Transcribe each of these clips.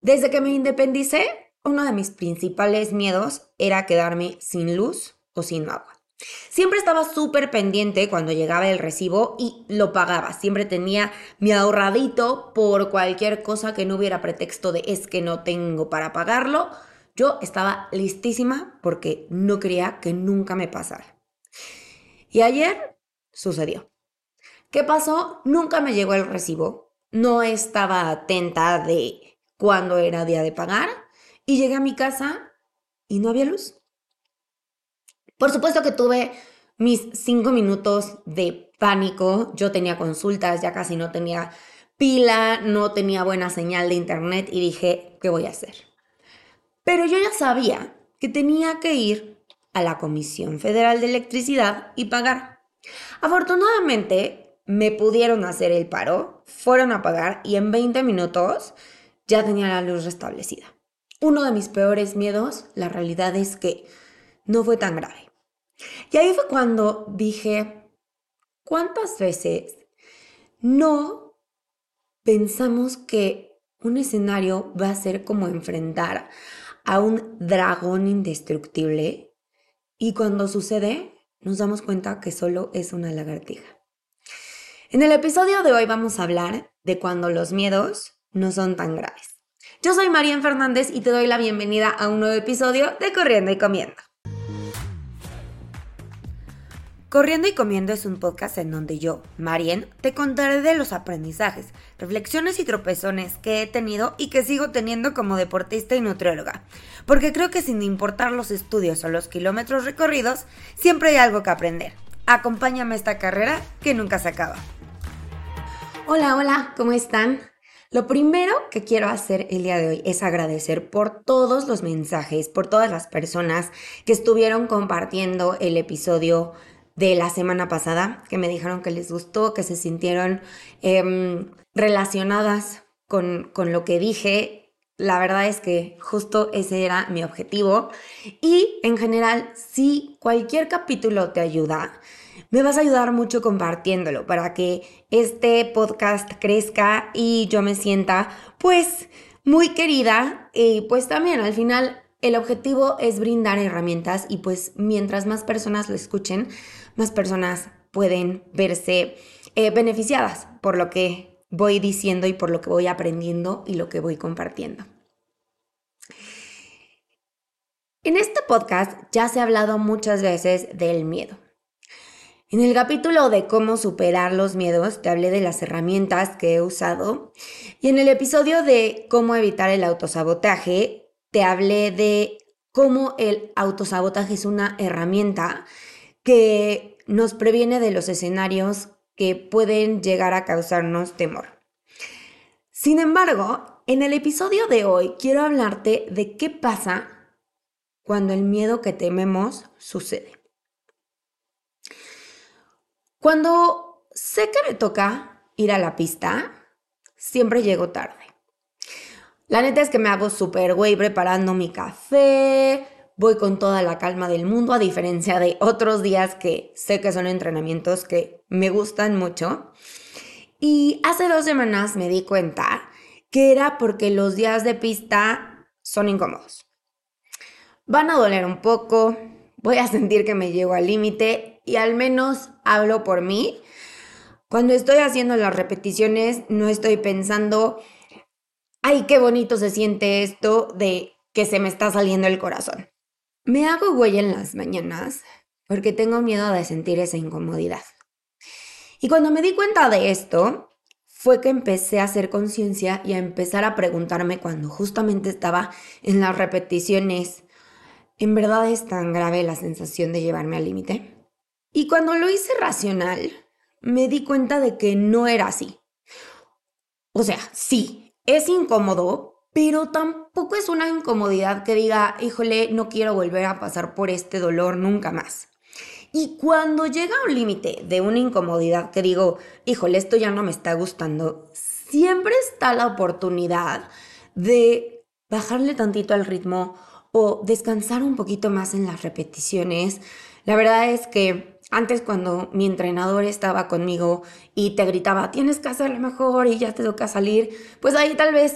Desde que me independicé, uno de mis principales miedos era quedarme sin luz o sin agua. Siempre estaba súper pendiente cuando llegaba el recibo y lo pagaba. Siempre tenía mi ahorradito por cualquier cosa que no hubiera pretexto de es que no tengo para pagarlo. Yo estaba listísima porque no quería que nunca me pasara. Y ayer sucedió. ¿Qué pasó? Nunca me llegó el recibo. No estaba atenta de cuándo era día de pagar y llegué a mi casa y no había luz. Por supuesto que tuve mis 5 minutos de pánico. Yo tenía consultas, ya casi no tenía pila, no tenía buena señal de internet y dije, ¿qué voy a hacer? Pero yo ya sabía que tenía que ir a la Comisión Federal de Electricidad y pagar. Afortunadamente me pudieron hacer el paro, fueron a pagar y en 20 minutos ya tenía la luz restablecida. Uno de mis peores miedos, la realidad es que no fue tan grave. Y ahí fue cuando dije, ¿cuántas veces no pensamos que un escenario va a ser como enfrentar a un dragón indestructible? Y cuando sucede, nos damos cuenta que solo es una lagartija. En el episodio de hoy vamos a hablar de cuando los miedos no son tan graves. Yo soy Marian Fernández y te doy la bienvenida a un nuevo episodio de Corriendo y Comiendo. Corriendo y Comiendo es un podcast en donde yo, Marian, te contaré de los aprendizajes, reflexiones y tropezones que he tenido y que sigo teniendo como deportista y nutrióloga. Porque creo que sin importar los estudios o los kilómetros recorridos, siempre hay algo que aprender. Acompáñame a esta carrera que nunca se acaba. Hola, ¿cómo están? Lo primero que quiero hacer el día de hoy es agradecer por todos los mensajes, por todas las personas que estuvieron compartiendo el episodio de la semana pasada, que me dijeron que les gustó, que se sintieron relacionadas con lo que dije. La verdad es que justo ese era mi objetivo. Y en general, si cualquier capítulo te ayuda, me vas a ayudar mucho compartiéndolo para que este podcast crezca y yo me sienta pues muy querida. Y pues también al final el objetivo es brindar herramientas y pues mientras más personas lo escuchen, más personas pueden verse beneficiadas por lo que voy diciendo y por lo que voy aprendiendo y lo que voy compartiendo. En este podcast ya se ha hablado muchas veces del miedo. En el capítulo de cómo superar los miedos te hablé de las herramientas que he usado y en el episodio de cómo evitar el autosabotaje te hablé de cómo el autosabotaje es una herramienta que nos previene de los escenarios que pueden llegar a causarnos temor. Sin embargo, en el episodio de hoy quiero hablarte de qué pasa cuando el miedo que tememos sucede. Cuando sé que me toca ir a la pista, siempre llego tarde. La neta es que me hago súper güey preparando mi café, voy con toda la calma del mundo, a diferencia de otros días que sé que son entrenamientos que me gustan mucho. Y hace 2 semanas me di cuenta que era porque los días de pista son incómodos. Van a doler un poco, voy a sentir que me llego al límite y al menos hablo por mí. Cuando estoy haciendo las repeticiones no estoy pensando, ay, qué bonito se siente esto de que se me está saliendo el corazón. Me hago güey en las mañanas porque tengo miedo de sentir esa incomodidad. Y cuando me di cuenta de esto, fue que empecé a hacer conciencia y a empezar a preguntarme cuando justamente estaba en las repeticiones, ¿en verdad es tan grave la sensación de llevarme al límite? Y cuando lo hice racional, me di cuenta de que no era así. O sea, sí, es incómodo, pero tampoco es una incomodidad que diga, híjole, no quiero volver a pasar por este dolor nunca más. Y cuando llega a un límite de una incomodidad que digo, híjole, esto ya no me está gustando, siempre está la oportunidad de bajarle tantito al ritmo o descansar un poquito más en las repeticiones. La verdad es que antes cuando mi entrenador estaba conmigo y te gritaba, tienes que hacerlo mejor y ya te toca salir, pues ahí tal vez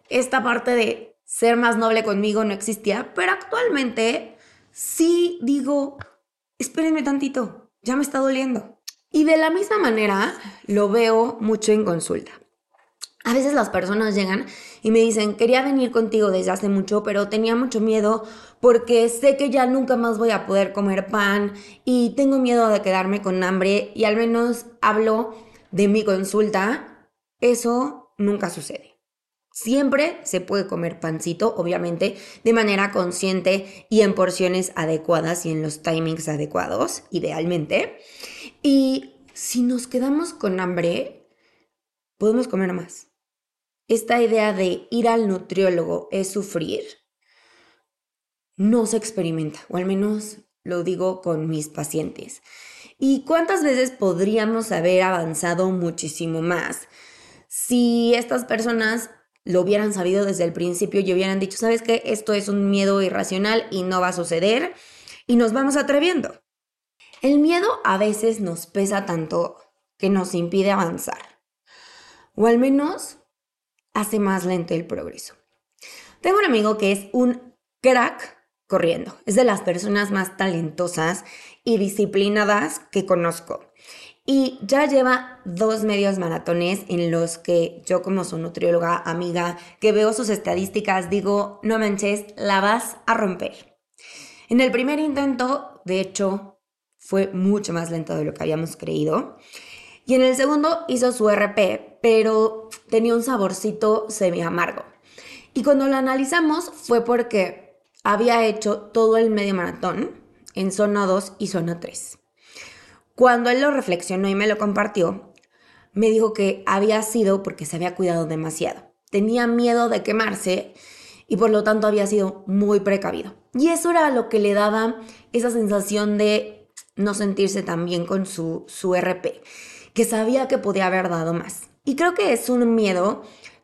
esta parte de ser más noble conmigo no existía, pero actualmente sí digo, espérenme tantito, ya me está doliendo. Y de la misma manera lo veo mucho en consulta. A veces las personas llegan y me dicen, quería venir contigo desde hace mucho, pero tenía mucho miedo porque sé que ya nunca más voy a poder comer pan y tengo miedo de quedarme con hambre y al menos hablo de mi consulta. Eso nunca sucede. Siempre se puede comer pancito, obviamente, de manera consciente y en porciones adecuadas y en los timings adecuados, idealmente. Y si nos quedamos con hambre, podemos comer más. Esta idea de ir al nutriólogo es sufrir, no se experimenta, o al menos lo digo con mis pacientes. ¿Y cuántas veces podríamos haber avanzado muchísimo más si estas personas lo hubieran sabido desde el principio y hubieran dicho, ¿sabes qué? Esto es un miedo irracional y no va a suceder y nos vamos atreviendo? El miedo a veces nos pesa tanto que nos impide avanzar, o al menos hace más lento el progreso. Tengo un amigo que es un crack corriendo. Es de las personas más talentosas y disciplinadas que conozco. Y ya lleva 2 medios maratones en los que yo como su nutrióloga amiga, que veo sus estadísticas, digo, no manches, la vas a romper. En el primer intento, de hecho, fue mucho más lento de lo que habíamos creído. Y en el segundo hizo su RP, pero tenía un saborcito semi amargo. Y cuando lo analizamos fue porque había hecho todo el medio maratón en zona 2 y zona 3. Cuando él lo reflexionó y me lo compartió, me dijo que había sido porque se había cuidado demasiado. Tenía miedo de quemarse y por lo tanto había sido muy precavido. Y eso era lo que le daba esa sensación de no sentirse tan bien con su RP, que sabía que podía haber dado más. Y creo que es un miedo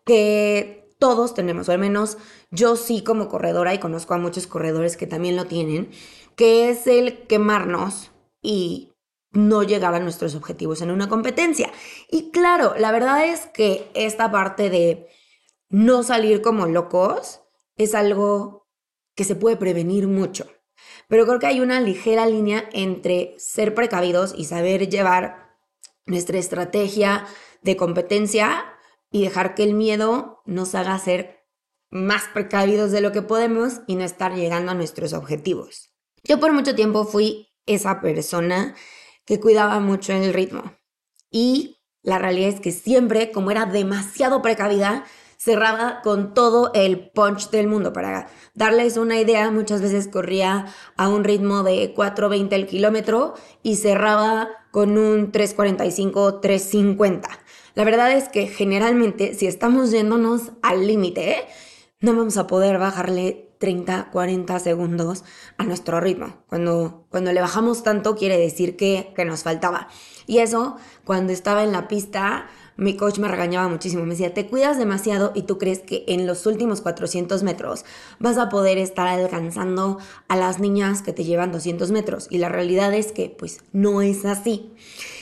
que todos tenemos, o al menos yo sí como corredora, y conozco a muchos corredores que también lo tienen, que es el quemarnos y no llegar a nuestros objetivos en una competencia. Y claro, la verdad es que esta parte de no salir como locos es algo que se puede prevenir mucho. Pero creo que hay una ligera línea entre ser precavidos y saber llevar nuestra estrategia de competencia y dejar que el miedo nos haga ser más precavidos de lo que podemos y no estar llegando a nuestros objetivos. Yo por mucho tiempo fui esa persona que cuidaba mucho el ritmo y la realidad es que siempre, como era demasiado precavida, cerraba con todo el punch del mundo. Para darles una idea, muchas veces corría a un ritmo de 4:20 el kilómetro y cerraba con un 3:45, 3:50. La verdad es que generalmente, si estamos yéndonos al límite, no vamos a poder bajarle 30, 40 segundos a nuestro ritmo. Cuando le bajamos tanto quiere decir que nos faltaba. Y eso, cuando estaba en la pista, mi coach me regañaba muchísimo. Me decía, te cuidas demasiado y tú crees que en los últimos 400 metros vas a poder estar alcanzando a las niñas que te llevan 200 metros. Y la realidad es que, pues, no es así.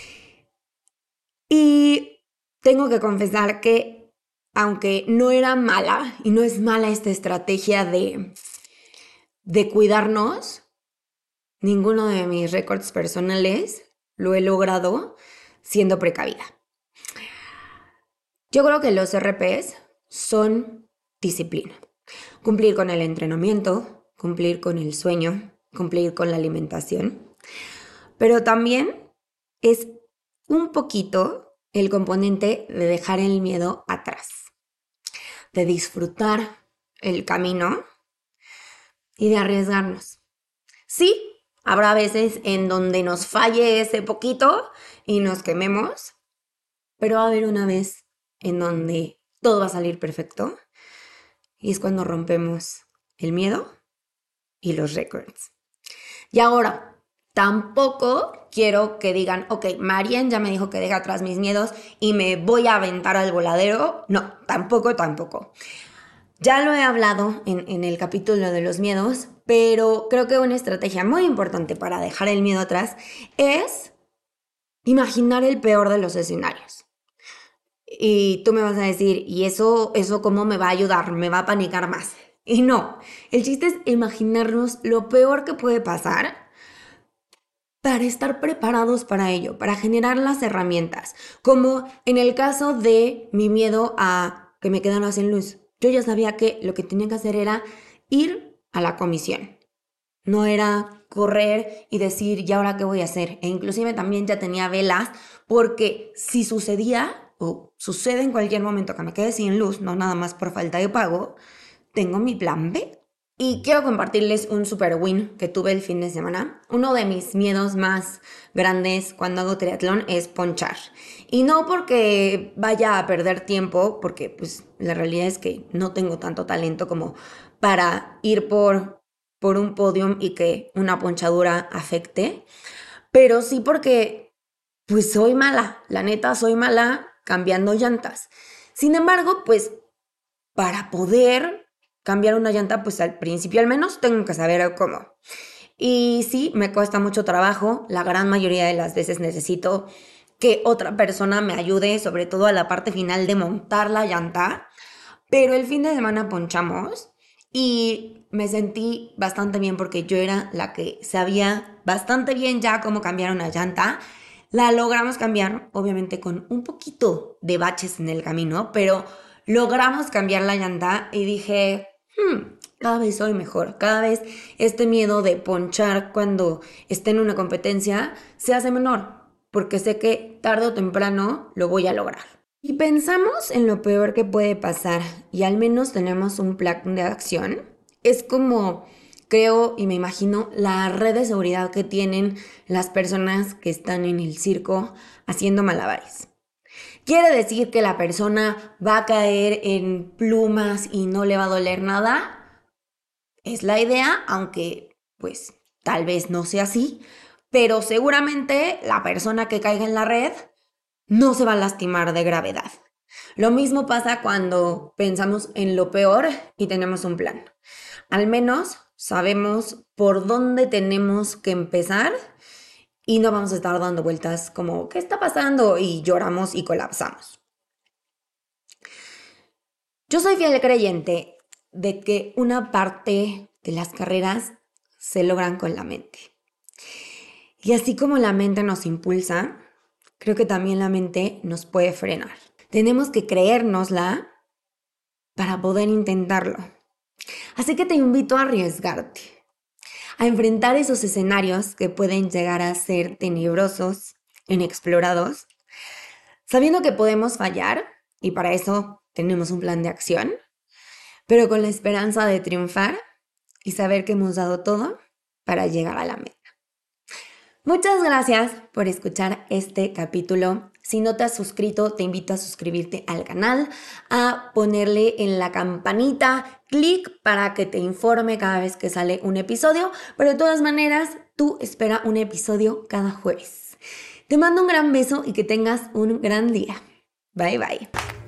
Y tengo que confesar que aunque no era mala y no es mala esta estrategia de cuidarnos, ninguno de mis récords personales lo he logrado siendo precavida. Yo creo que los RPs son disciplina. Cumplir con el entrenamiento, cumplir con el sueño, cumplir con la alimentación, pero también es un poquito el componente de dejar el miedo atrás, de disfrutar el camino y de arriesgarnos. Sí, habrá veces en donde nos falle ese poquito y nos quememos, pero va a haber una vez en donde todo va a salir perfecto y es cuando rompemos el miedo y los récords. Y ahora, tampoco quiero que digan, ok, Marien ya me dijo que deje atrás mis miedos y me voy a aventar al voladero. No, tampoco. Ya lo he hablado en el capítulo de los miedos, pero creo que una estrategia muy importante para dejar el miedo atrás es imaginar el peor de los escenarios. Y tú me vas a decir, ¿y eso cómo me va a ayudar? ¿Me va a panicar más? Y no, el chiste es imaginarnos lo peor que puede pasar para estar preparados para ello, para generar las herramientas. Como en el caso de mi miedo a que me quedara sin luz. Yo ya sabía que lo que tenía que hacer era ir a la comisión. No era correr y decir, ¿y ahora qué voy a hacer? E inclusive también ya tenía velas porque si sucedía o sucede en cualquier momento que me quede sin luz, no nada más por falta de pago, tengo mi plan B. Y quiero compartirles un super win que tuve el fin de semana. Uno de mis miedos más grandes cuando hago triatlón es ponchar. Y no porque vaya a perder tiempo, porque pues la realidad es que no tengo tanto talento como para ir por un podium y que una ponchadura afecte. Pero sí porque pues soy mala, la neta soy mala cambiando llantas. Sin embargo, pues para poder cambiar una llanta, pues al principio al menos tengo que saber cómo. Y sí, me cuesta mucho trabajo. La gran mayoría de las veces necesito que otra persona me ayude, sobre todo a la parte final de montar la llanta. Pero el fin de semana ponchamos y me sentí bastante bien porque yo era la que sabía bastante bien ya cómo cambiar una llanta. La logramos cambiar, obviamente con un poquito de baches en el camino, pero logramos cambiar la llanta y dije, cada vez soy mejor, cada vez este miedo de ponchar cuando esté en una competencia se hace menor, porque sé que tarde o temprano lo voy a lograr. Y pensamos en lo peor que puede pasar y al menos tenemos un plan de acción. Es como, creo y me imagino, la red de seguridad que tienen las personas que están en el circo haciendo malabares. ¿Quiere decir que la persona va a caer en plumas y no le va a doler nada? Es la idea, aunque pues tal vez no sea así, pero seguramente la persona que caiga en la red no se va a lastimar de gravedad. Lo mismo pasa cuando pensamos en lo peor y tenemos un plan. Al menos sabemos por dónde tenemos que empezar y no vamos a estar dando vueltas como, ¿qué está pasando? Y lloramos y colapsamos. Yo soy fiel creyente de que una parte de las carreras se logran con la mente. Y así como la mente nos impulsa, creo que también la mente nos puede frenar. Tenemos que creérnosla para poder intentarlo. Así que te invito a arriesgarte, a enfrentar esos escenarios que pueden llegar a ser tenebrosos, inexplorados, sabiendo que podemos fallar y para eso tenemos un plan de acción, pero con la esperanza de triunfar y saber que hemos dado todo para llegar a la meta. Muchas gracias por escuchar este capítulo. Si no te has suscrito, te invito a suscribirte al canal, a ponerle en la campanita clic para que te informe cada vez que sale un episodio, pero de todas maneras, tú espera un episodio cada jueves. Te mando un gran beso y que tengas un gran día. Bye bye.